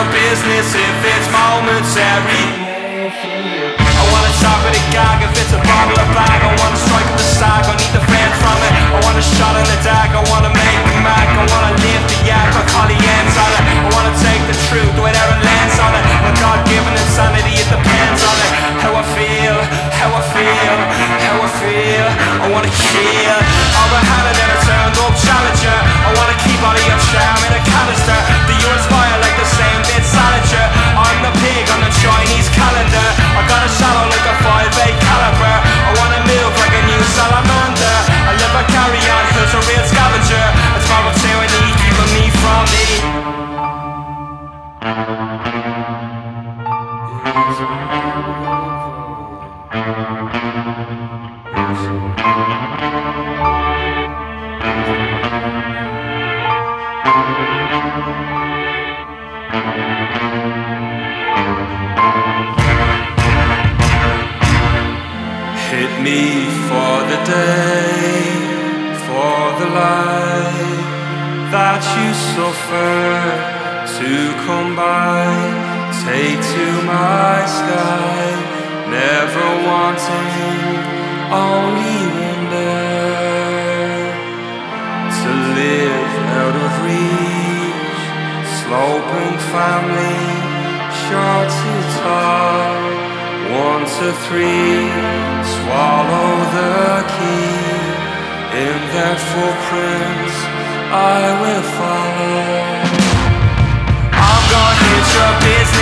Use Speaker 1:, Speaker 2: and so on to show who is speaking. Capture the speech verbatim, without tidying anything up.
Speaker 1: your business if it's momentary. I wanna talk with a gag if it's a bottle or bag. I wanna strike at the sag, I need the fans from it. I want a shot in the dag, I wanna make the mag. I wanna live the yak, I call the ends on it. I wanna take the truth without a lens on it. My God-given insanity, it depends on it. How I feel, how I feel, how I feel. I wanna kill all the hand and then I turned up challenger. I wanna keep all of your charm in a canister. Do you inspire like the same bit salager? I'm the pig on the Chinese calendar. I got a shadow like a five eight caliber. I wanna move like a new salamander. I live a carry on, who's a real scavenger. It's moral tyranny keeping me from me. Hit me for the day, for the life that you suffer to come by. Take to my sky, never wanting, only wonder. To live out of reach, sloping family, short to tall. One to three, swallow the key. In their footprints, I will follow. I'm gonna hit your business